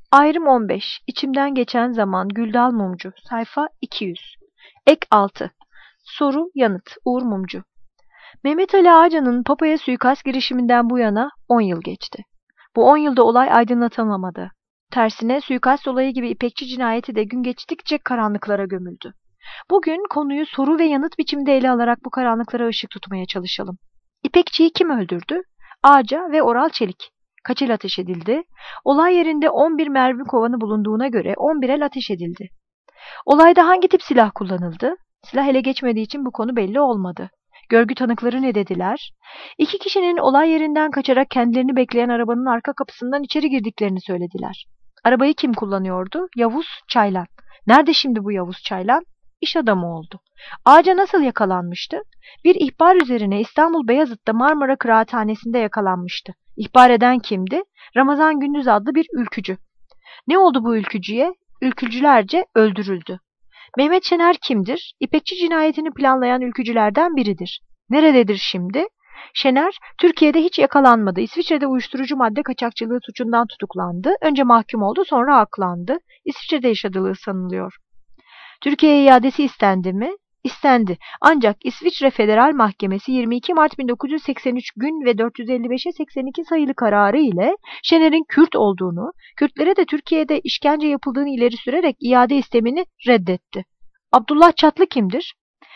Ayrım 15. İçimden geçen zaman Güldal Mumcu. Sayfa 200. Ek 6. Soru yanıt Uğur Mumcu. Mehmet Ali Ağcan'ın Papa'ya suikast girişiminden bu yana 10 yıl geçti. Bu 10 yılda olay aydınlatılamadı. Tersine suikast olayı gibi İpekçi cinayeti de gün geçtikçe karanlıklara gömüldü. Bugün konuyu soru ve yanıt biçiminde ele alarak bu karanlıklara ışık tutmaya çalışalım. İpekçiyi kim öldürdü? Ağca ve Oral Çelik. Kaç el ateş edildi? Olay yerinde 11 mermi kovanı bulunduğuna göre 11 el ateş edildi. Olayda hangi tip silah kullanıldı? Silah ele geçmediği için bu konu belli olmadı. Görgü tanıkları ne dediler? İki kişinin olay yerinden kaçarak kendilerini bekleyen arabanın arka kapısından içeri girdiklerini söylediler. Arabayı kim kullanıyordu? Yavuz Çaylan. Nerede şimdi bu Yavuz Çaylan? İş adamı oldu. Ağaca nasıl yakalanmıştı? Bir ihbar üzerine İstanbul Beyazıt'ta Marmara Kıraathanesi'nde yakalanmıştı. İhbar eden kimdi? Ramazan Gündüz adlı bir ülkücü. Ne oldu bu ülkücüye? Ülkücülerce öldürüldü. Mehmet Şener kimdir? İpekçi cinayetini planlayan ülkücülerden biridir. Nerededir şimdi? Şener, Türkiye'de hiç yakalanmadı. İsviçre'de uyuşturucu madde kaçakçılığı suçundan tutuklandı. Önce mahkum oldu, sonra aklandı. İsviçre'de yaşadığı sanılıyor. Türkiye'ye iadesi istendi mi? İstendi. Ancak İsviçre Federal Mahkemesi 22 Mart 1983 gün ve 455'e 82 sayılı kararı ile Şener'in Kürt olduğunu, Kürtlere de Türkiye'de işkence yapıldığını ileri sürerek iade istemini reddetti. Abdullah Çatlı kimdir?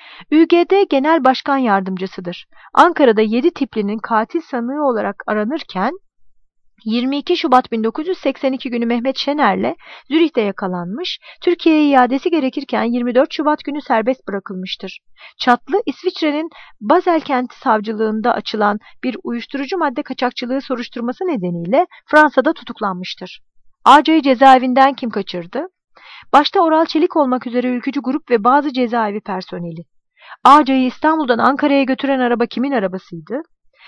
ÜGD Genel Başkan Yardımcısıdır. Ankara'da 7 tiplinin katil sanığı olarak aranırken 22 Şubat 1982 günü Mehmet Şener'le Zürih'te yakalanmış, Türkiye'ye iadesi gerekirken 24 Şubat günü serbest bırakılmıştır. Çatlı, İsviçre'nin Basel kenti savcılığında açılan bir uyuşturucu madde kaçakçılığı soruşturması nedeniyle Fransa'da tutuklanmıştır. Ağca'yı cezaevinden kim kaçırdı? Başta Oral Çelik olmak üzere ülkücü grup ve bazı cezaevi personeli. Ağca'yı İstanbul'dan Ankara'ya götüren araba kimin arabasıydı?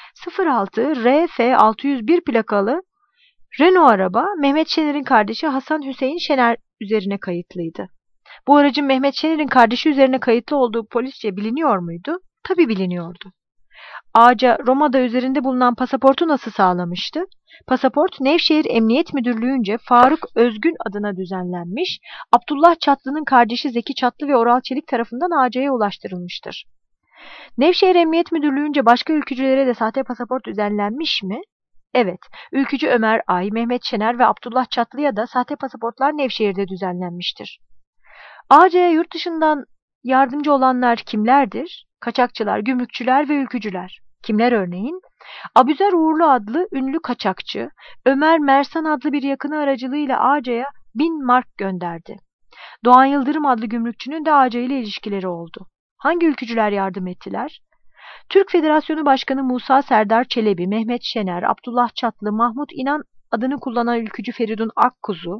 06 RF 601 plakalı Renault araba Mehmet Şener'in kardeşi Hasan Hüseyin Şener üzerine kayıtlıydı. Bu aracın Mehmet Şener'in kardeşi üzerine kayıtlı olduğu polisçe biliniyor muydu? Tabii biliniyordu. Ağaca Roma'da üzerinde bulunan pasaportu nasıl sağlamıştı? Pasaport Nevşehir Emniyet Müdürlüğü'nce Faruk Özgün adına düzenlenmiş, Abdullah Çatlı'nın kardeşi Zeki Çatlı ve Oral Çelik tarafından Ağca'ya ulaştırılmıştır. Nevşehir Emniyet Müdürlüğü'nce başka ülkücülere de sahte pasaport düzenlenmiş mi? Evet, ülkücü Ömer Ay, Mehmet Şener ve Abdullah Çatlı'ya da sahte pasaportlar Nevşehir'de düzenlenmiştir. Ağca'ya yurt dışından yardımcı olanlar kimlerdir? Kaçakçılar, gümrükçüler ve ülkücüler. Kimler örneğin? Abuzer Uğurlu adlı ünlü kaçakçı, Ömer Mersan adlı bir yakını aracılığıyla Ağca'ya 1000 mark gönderdi. Doğan Yıldırım adlı gümrükçünün de Ağca ile ilişkileri oldu. Hangi ülkücüler yardım ettiler? Türk Federasyonu Başkanı Musa Serdar Çelebi, Mehmet Şener, Abdullah Çatlı, Mahmut İnan adını kullanan ülkücü Feridun Akkuzu,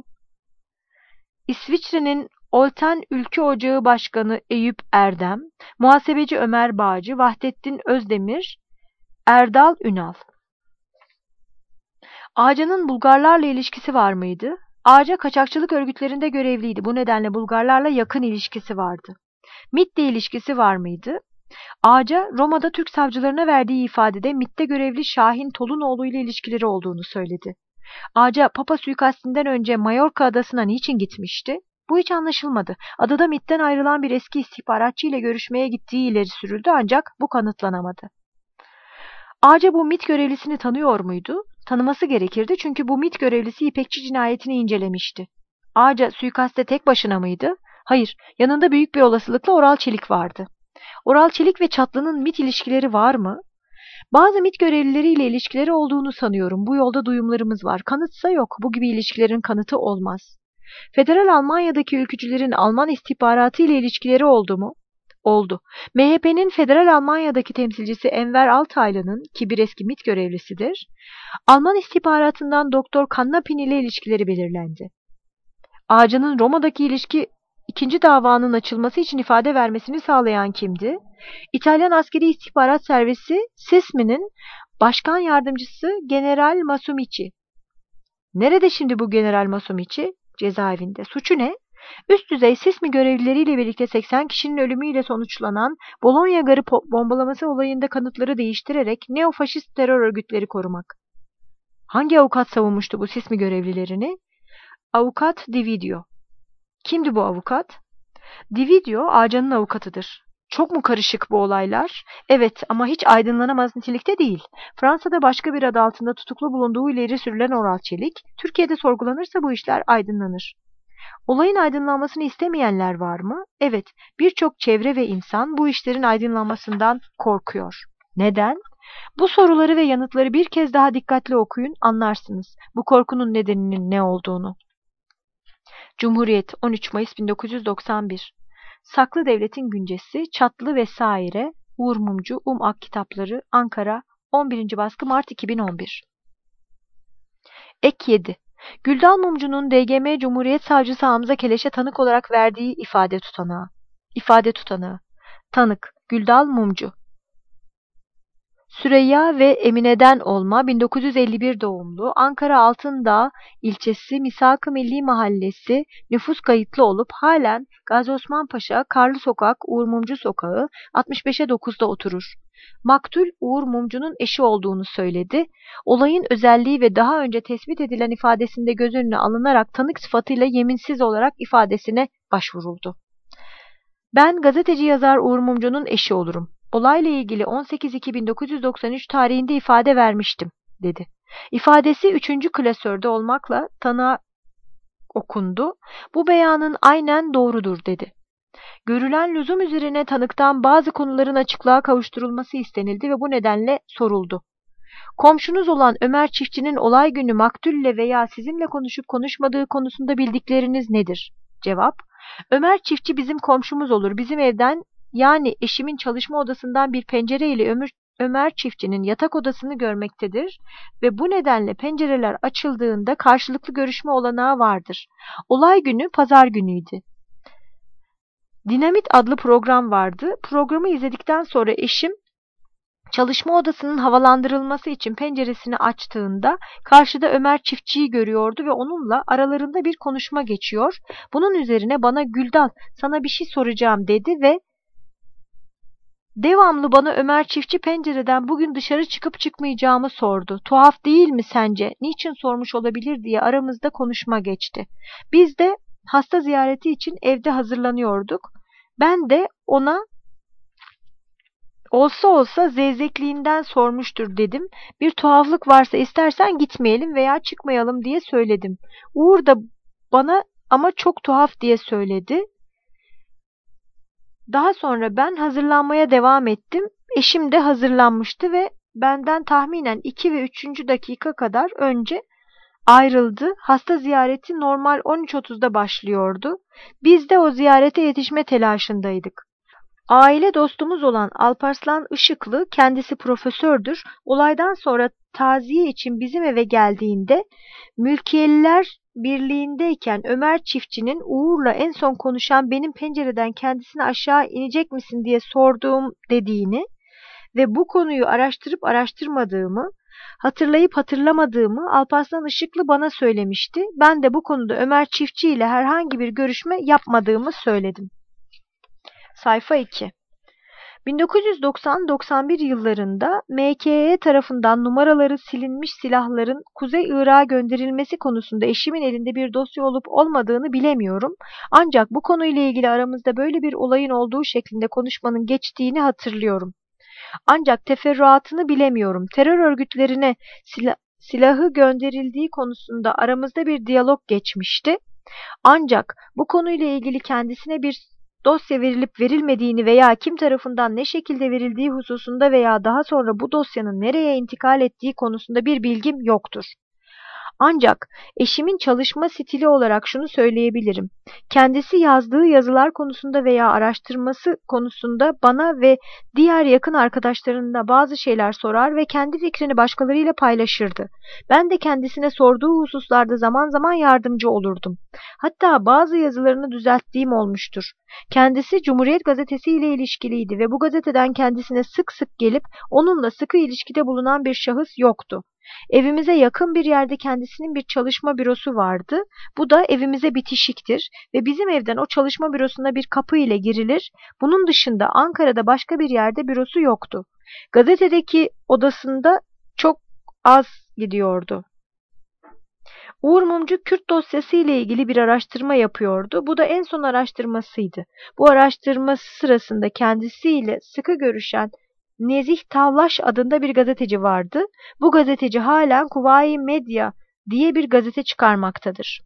İsviçre'nin Olten Ülkü Ocağı Başkanı Eyüp Erdem, muhasebeci Ömer Bağcı, Vahdettin Özdemir, Erdal Ünal. Ağca'nın Bulgarlarla ilişkisi var mıydı? Ağca kaçakçılık örgütlerinde görevliydi. Bu nedenle Bulgarlarla yakın ilişkisi vardı. MİT'le ilişkisi var mıydı? Ağaca Roma'da Türk savcılarına verdiği ifadede MİT'te görevli Şahin Tolunoğlu ile ilişkileri olduğunu söyledi. Ağaca Papa suikastinden önce Mallorca adasına niçin gitmişti? Bu hiç anlaşılmadı. Adada MİT'ten ayrılan bir eski istihbaratçı ile görüşmeye gittiği ileri sürüldü ancak bu kanıtlanamadı. Ağaca bu MİT görevlisini tanıyor muydu? Tanıması gerekirdi çünkü bu MİT görevlisi İpekçi cinayetini incelemişti. Ağaca suikaste tek başına mıydı? Hayır, yanında büyük bir olasılıkla Oral Çelik vardı. Oral Çelik ve Çatlı'nın MİT ilişkileri var mı? Bazı MİT görevlileriyle ilişkileri olduğunu sanıyorum. Bu yolda duyumlarımız var. Kanıtsa yok. Bu gibi ilişkilerin kanıtı olmaz. Federal Almanya'daki ülkücülerin Alman istihbaratı ile ilişkileri oldu mu? Oldu. MHP'nin Federal Almanya'daki temsilcisi Enver Altaylı'nın, ki bir eski MİT görevlisidir, Alman istihbaratından Doktor Kannapin ile ilişkileri belirlendi. Ağacı'nın Roma'daki ikinci davanın açılması için ifade vermesini sağlayan kimdi? İtalyan Askeri İstihbarat Servisi SISMI'nin başkan yardımcısı General Masumici. Nerede şimdi bu General Masumici? Cezaevinde. Suçu ne? Üst düzey SİSMİ görevlileriyle birlikte 80 kişinin ölümüyle sonuçlanan Bologna Garı bombalaması olayında kanıtları değiştirerek neofaşist terör örgütleri korumak. Hangi avukat savunmuştu bu SİSMİ görevlilerini? Avukat Dividio. Kimdi bu avukat? Dividio, Ağcan'ın avukatıdır. Çok mu karışık bu olaylar? Evet, ama hiç aydınlanamaz nitelikte değil. Fransa'da başka bir adı altında tutuklu bulunduğu ileri sürülen Oral Çelik, Türkiye'de sorgulanırsa bu işler aydınlanır. Olayın aydınlanmasını istemeyenler var mı? Evet, birçok çevre ve insan bu işlerin aydınlanmasından korkuyor. Neden? Bu soruları ve yanıtları bir kez daha dikkatli okuyun, anlarsınız bu korkunun nedeninin ne olduğunu. Cumhuriyet 13 Mayıs 1991. Saklı Devletin Güncesi, Çatlı vesaire, Uğur Mumcu, Ak Kitapları, Ankara, 11. baskı Mart 2011. Ek 7. Güldal Mumcu'nun DGM Cumhuriyet Savcısı Hamza Keleş'e tanık olarak verdiği ifade tutanağı. İfade tutanağı. Tanık, Güldal Mumcu. Süreyya ve Emine'den olma, 1951 doğumlu, Ankara Altındağ ilçesi Misak-ı Milli Mahallesi, nüfus kayıtlı olup halen Gazi Osman Paşa, Karlı Sokak, Uğur Mumcu Sokağı, 65'e 9'da oturur. Maktul Uğur Mumcu'nun eşi olduğunu söyledi. Olayın özelliği ve daha önce tespit edilen ifadesinde göz önüne alınarak tanık sıfatıyla yeminsiz olarak ifadesine başvuruldu. Ben gazeteci yazar Uğur Mumcu'nun eşi olurum. Olayla ilgili 18.2.1993 tarihinde ifade vermiştim, dedi. İfadesi 3. klasörde olmakla tanığa okundu. Bu beyanın aynen doğrudur, dedi. Görülen lüzum üzerine tanıktan bazı konuların açıklığa kavuşturulması istenildi ve bu nedenle soruldu. Komşunuz olan Ömer Çiftçi'nin olay günü maktulle veya sizinle konuşup konuşmadığı konusunda bildikleriniz nedir? Cevap: Ömer Çiftçi bizim komşumuz olur. Bizim evden, yani eşimin çalışma odasından bir pencere ile Ömer Çiftçi'nin yatak odasını görmektedir ve bu nedenle pencereler açıldığında karşılıklı görüşme olanağı vardır. Olay günü pazar günüydü. Dinamit adlı program vardı. Programı izledikten sonra eşim çalışma odasının havalandırılması için penceresini açtığında karşıda Ömer Çiftçi'yi görüyordu ve onunla aralarında bir konuşma geçiyor. Bunun üzerine bana Güldal, sana bir şey soracağım, dedi ve devamlı bana Ömer Çiftçi pencereden bugün dışarı çıkıp çıkmayacağımı sordu. Tuhaf değil mi sence? Niçin sormuş olabilir diye aramızda konuşma geçti. Biz de hasta ziyareti için evde hazırlanıyorduk. Ben de ona olsa olsa zevzekliğinden sormuştur dedim. Bir tuhaflık varsa istersen gitmeyelim veya çıkmayalım diye söyledim. Uğur da bana ama çok tuhaf diye söyledi. Daha sonra ben hazırlanmaya devam ettim. Eşim de hazırlanmıştı ve benden tahminen 2 ve 3. dakika kadar önce ayrıldı. Hasta ziyareti normal 13.30'da başlıyordu. Biz de o ziyarete yetişme telaşındaydık. Aile dostumuz olan Alparslan Işıklı, kendisi profesördür. Olaydan sonra taziye için bizim eve geldiğinde Mülkiyeliler Birliği'ndeyken Ömer Çiftçi'nin Uğur'la en son konuşan benim pencereden kendisine aşağı inecek misin diye sorduğum dediğini ve bu konuyu araştırıp araştırmadığımı, hatırlayıp hatırlamadığımı Alparslan Işıklı bana söylemişti. Ben de bu konuda Ömer Çiftçi ile herhangi bir görüşme yapmadığımı söyledim. Sayfa 2. 1990-91 yıllarında MKE tarafından numaraları silinmiş silahların Kuzey Irak'a gönderilmesi konusunda eşimin elinde bir dosya olup olmadığını bilemiyorum. Ancak bu konuyla ilgili aramızda böyle bir olayın olduğu şeklinde konuşmanın geçtiğini hatırlıyorum. Ancak teferruatını bilemiyorum. Terör örgütlerine silahı gönderildiği konusunda aramızda bir diyalog geçmişti. Ancak bu konuyla ilgili kendisine bir dosya verilip verilmediğini veya kim tarafından ne şekilde verildiği hususunda veya daha sonra bu dosyanın nereye intikal ettiği konusunda bir bilgim yoktur. Ancak eşimin çalışma stili olarak şunu söyleyebilirim. Kendisi yazdığı yazılar konusunda veya araştırması konusunda bana ve diğer yakın arkadaşlarına bazı şeyler sorar ve kendi fikrini başkalarıyla paylaşırdı. Ben de kendisine sorduğu hususlarda zaman zaman yardımcı olurdum. Hatta bazı yazılarını düzelttiğim olmuştur. Kendisi Cumhuriyet Gazetesi ile ilişkiliydi ve bu gazeteden kendisine sık sık gelip onunla sıkı ilişkide bulunan bir şahıs yoktu. Evimize yakın bir yerde kendisinin bir çalışma bürosu vardı. Bu da evimize bitişiktir ve bizim evden o çalışma bürosuna bir kapı ile girilir. Bunun dışında Ankara'da başka bir yerde bürosu yoktu. Gazetedeki odasında çok az gidiyordu. Uğur Mumcu Kürt dosyası ile ilgili bir araştırma yapıyordu. Bu da en son araştırmasıydı. Bu araştırması sırasında kendisiyle sıkı görüşen Nezih Tavlaş adında bir gazeteci vardı. Bu gazeteci halen Kuvayi Medya diye bir gazete çıkarmaktadır.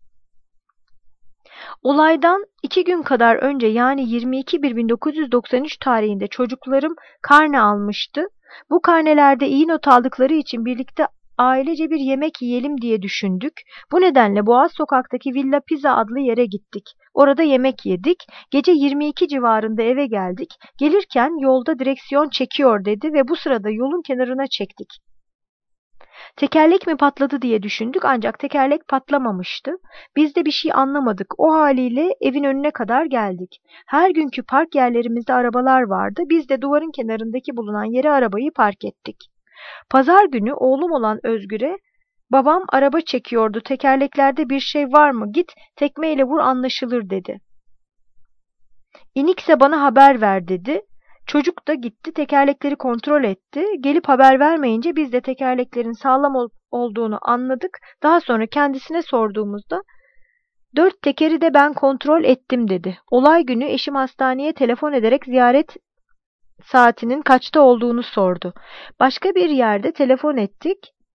Olaydan 2 gün kadar önce, yani 22.1.1993 tarihinde çocuklarım karne almıştı. Bu karnelerde iyi not aldıkları için birlikte ailece bir yemek yiyelim diye düşündük. Bu nedenle Boğaz Sokak'taki Villa Pizza adlı yere gittik. Orada yemek yedik. Gece 22 civarında eve geldik. Gelirken yolda direksiyon çekiyor dedi ve bu sırada yolun kenarına çektik. Tekerlek mi patladı diye düşündük, ancak tekerlek patlamamıştı. Biz de bir şey anlamadık. O haliyle evin önüne kadar geldik. Her günkü park yerlerimizde arabalar vardı. Biz de duvarın kenarındaki bulunan yere arabayı park ettik. Pazar günü oğlum olan Özgür'e babam araba çekiyordu, tekerleklerde bir şey var mı, git tekmeyle vur anlaşılır dedi. İnikse bana haber ver dedi. Çocuk da gitti, tekerlekleri kontrol etti. Gelip haber vermeyince biz de tekerleklerin sağlam olduğunu anladık. Daha sonra kendisine sorduğumuzda 4 tekeri de ben kontrol ettim dedi. Olay günü eşim hastaneye telefon ederek ziyaret saatinin kaçta olduğunu sordu. Başka bir yerde telefon ettik.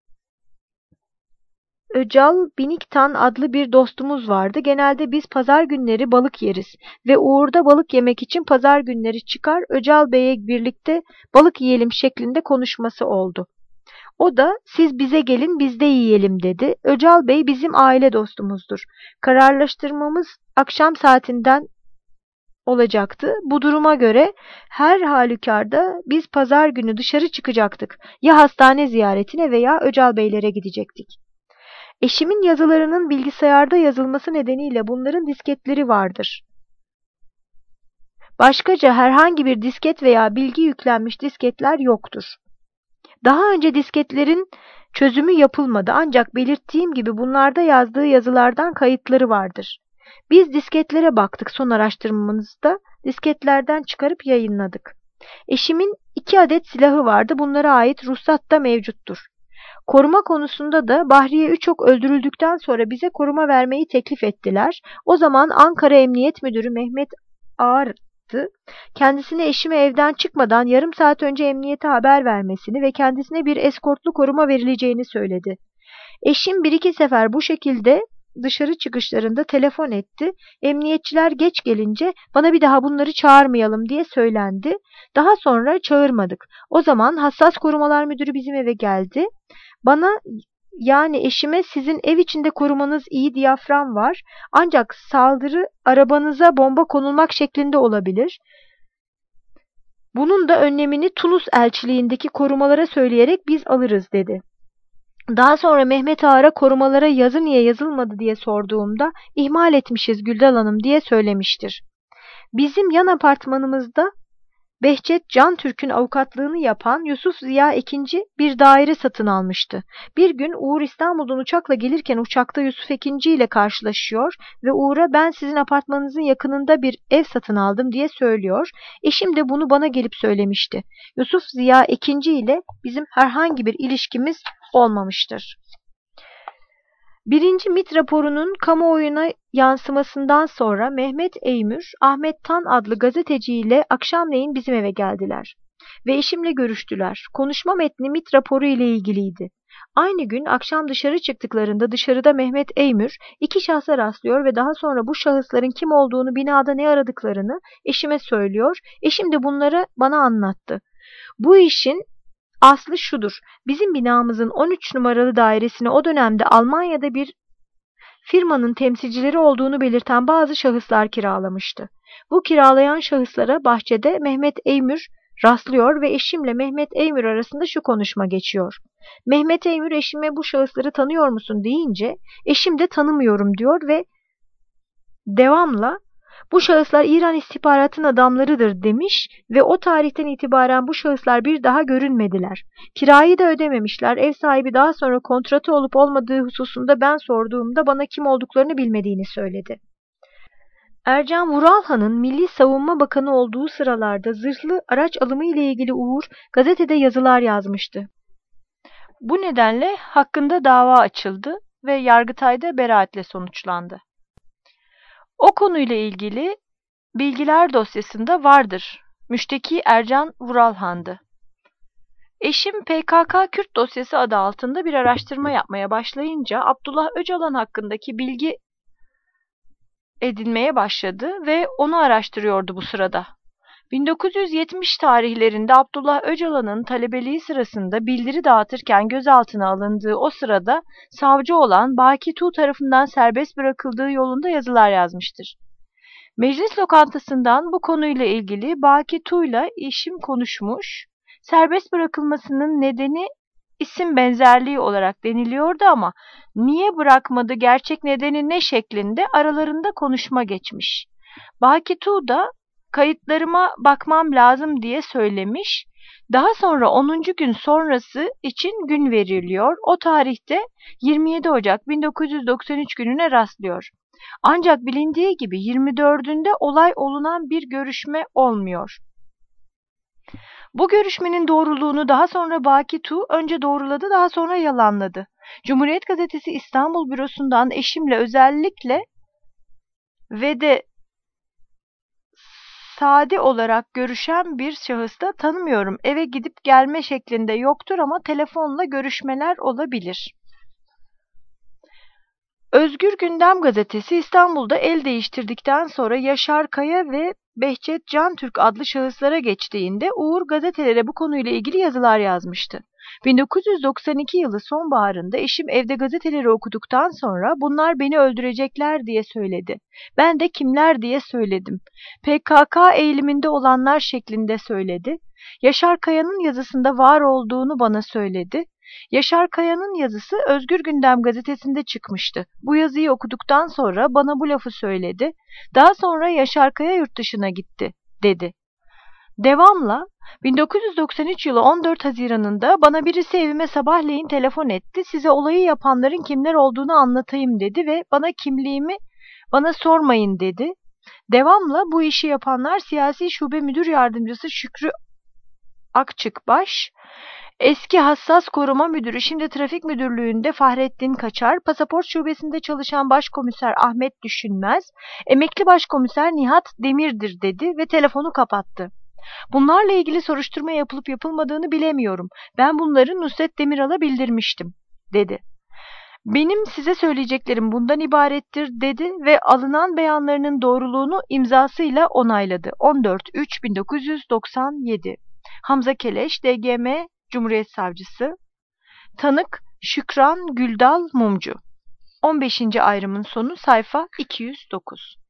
Öcal Biniktan adlı bir dostumuz vardı. Genelde biz pazar günleri balık yeriz ve Uğur'da balık yemek için pazar günleri çıkar, Öcal Bey'e birlikte balık yiyelim şeklinde konuşması oldu. O da siz bize gelin biz de yiyelim dedi. Öcal Bey bizim aile dostumuzdur. Kararlaştırmamız akşam saatinden olacaktı. Bu duruma göre her halükarda biz pazar günü dışarı çıkacaktık. Ya hastane ziyaretine veya Öcal Beylere gidecektik. Eşimin yazılarının bilgisayarda yazılması nedeniyle bunların disketleri vardır. Başkaca herhangi bir disket veya bilgi yüklenmiş disketler yoktur. Daha önce disketlerin çözümü yapılmadı, ancak belirttiğim gibi bunlarda yazdığı yazılardan kayıtları vardır. Biz disketlere baktık, son araştırmamızda disketlerden çıkarıp yayınladık. Eşimin 2 adet silahı vardı, bunlara ait ruhsat da mevcuttur. Koruma konusunda da Bahriye Üçok öldürüldükten sonra bize koruma vermeyi teklif ettiler. O zaman Ankara Emniyet Müdürü Mehmet Ağar'dı. Kendisine eşime evden çıkmadan yarım saat önce emniyete haber vermesini ve kendisine bir eskortlu koruma verileceğini söyledi. Eşim 1-2 sefer bu şekilde dışarı çıkışlarında telefon etti. Emniyetçiler geç gelince bana bir daha bunları çağırmayalım diye söylendi. Daha sonra çağırmadık. O zaman Hassas Korumalar Müdürü bizim eve geldi. Bana, yani eşime, sizin ev içinde korumanız iyi diyafram var, ancak saldırı arabanıza bomba konulmak şeklinde olabilir. Bunun da önlemini Tunus elçiliğindeki korumalara söyleyerek biz alırız dedi. Daha sonra Mehmet Ağar'a korumalara yazı niye yazılmadı diye sorduğumda ihmal etmişiz Güldal Hanım diye söylemiştir. Bizim yan apartmanımızda Behçet Cantürk'ün avukatlığını yapan Yusuf Ziya Ekinci bir daire satın almıştı. Bir gün Uğur İstanbul'dan uçakla gelirken uçakta Yusuf Ekinci ile karşılaşıyor ve Uğur'a ben sizin apartmanınızın yakınında bir ev satın aldım diye söylüyor. Eşim de bunu bana gelip söylemişti. Yusuf Ziya Ekinci ile bizim herhangi bir ilişkimiz olmamıştır. 1. MİT raporunun kamuoyuna yansımasından sonra Mehmet Eymür, Ahmet Tan adlı gazeteciyle akşamleyin bizim eve geldiler ve eşimle görüştüler. Konuşma metni MİT raporu ile ilgiliydi. Aynı gün akşam dışarı çıktıklarında dışarıda Mehmet Eymür 2 şahsa rastlıyor ve daha sonra bu şahısların kim olduğunu, binada ne aradıklarını eşime söylüyor. Eşim de bunları bana anlattı. Bu işin aslı şudur. Bizim binamızın 13 numaralı dairesine o dönemde Almanya'da bir firmanın temsilcileri olduğunu belirten bazı şahıslar kiralamıştı. Bu kiralayan şahıslara bahçede Mehmet Eymür rastlıyor ve eşimle Mehmet Eymür arasında şu konuşma geçiyor. Mehmet Eymür eşime bu şahısları tanıyor musun deyince eşim de tanımıyorum diyor ve devamla bu şahıslar İran istihbaratının adamlarıdır demiş ve o tarihten itibaren bu şahıslar bir daha görünmediler. Kirayı da ödememişler. Ev sahibi daha sonra kontratı olup olmadığı hususunda ben sorduğumda bana kim olduklarını bilmediğini söyledi. Ercan Vuralhan'ın Milli Savunma Bakanı olduğu sıralarda zırhlı araç alımı ile ilgili Uğur gazetede yazılar yazmıştı. Bu nedenle hakkında dava açıldı ve Yargıtay'da beraatle sonuçlandı. O konuyla ilgili bilgiler dosyasında vardır. Müşteki Ercan Vuralhan'dı. Eşim PKK Kürt dosyası adı altında bir araştırma yapmaya başlayınca Abdullah Öcalan hakkındaki bilgi edinmeye başladı ve onu araştırıyordu bu sırada. 1970 tarihlerinde Abdullah Öcalan'ın talebeliği sırasında bildiri dağıtırken gözaltına alındığı o sırada savcı olan Baki Tuğ tarafından serbest bırakıldığı yolunda yazılar yazmıştır. Meclis lokantasından bu konuyla ilgili Baki Tuğ'la eşim konuşmuş, serbest bırakılmasının nedeni isim benzerliği olarak deniliyordu ama niye bırakmadı, gerçek nedeni ne şeklinde aralarında konuşma geçmiş. Baki Tuğ da kayıtlarıma bakmam lazım diye söylemiş. Daha sonra 10. gün sonrası için gün veriliyor. O tarihte 27 Ocak 1993 gününe rastlıyor. Ancak bilindiği gibi 24'ünde olay olunan bir görüşme olmuyor. Bu görüşmenin doğruluğunu daha sonra Baki Tuğ önce doğruladı, daha sonra yalanladı. Cumhuriyet Gazetesi İstanbul bürosundan eşimle özellikle ve de sade olarak görüşen bir şahıs da tanımıyorum. Eve gidip gelme şeklinde yoktur ama telefonla görüşmeler olabilir. Özgür Gündem Gazetesi İstanbul'da el değiştirdikten sonra Yaşar Kaya ve Behçet Cantürk adlı şahıslara geçtiğinde Uğur gazetelere bu konuyla ilgili yazılar yazmıştı. 1992 yılı sonbaharında eşim evde gazeteleri okuduktan sonra bunlar beni öldürecekler diye söyledi. Ben de kimler diye söyledim. PKK eğiliminde olanlar şeklinde söyledi. Yaşar Kaya'nın yazısında var olduğunu bana söyledi. Yaşar Kaya'nın yazısı Özgür Gündem gazetesinde çıkmıştı. Bu yazıyı okuduktan sonra bana bu lafı söyledi. Daha sonra Yaşar Kaya yurt dışına gitti, dedi. Devamla 1993 yılı 14 Haziran'ında bana birisi evime sabahleyin telefon etti. Size olayı yapanların kimler olduğunu anlatayım dedi ve bana kimliğimi bana sormayın dedi. Devamla bu işi yapanlar Siyasi Şube Müdür Yardımcısı Şükrü Akçıkbaş, eski Hassas Koruma Müdürü, şimdi Trafik Müdürlüğü'nde Fahrettin Kaçar, Pasaport Şubesi'nde çalışan Başkomiser Ahmet Düşünmez, emekli Başkomiser Nihat Demir'dir dedi ve telefonu kapattı. Bunlarla ilgili soruşturma yapılıp yapılmadığını bilemiyorum. Ben bunları Nusret Demiral'a bildirmiştim, dedi. Benim size söyleyeceklerim bundan ibarettir, dedi ve alınan beyanlarının doğruluğunu imzasıyla onayladı. 14.3.1997 Hamza Keleş, DGM Cumhuriyet Savcısı. Tanık Şükran Güldal Mumcu. 15. ayrımın sonu sayfa 209.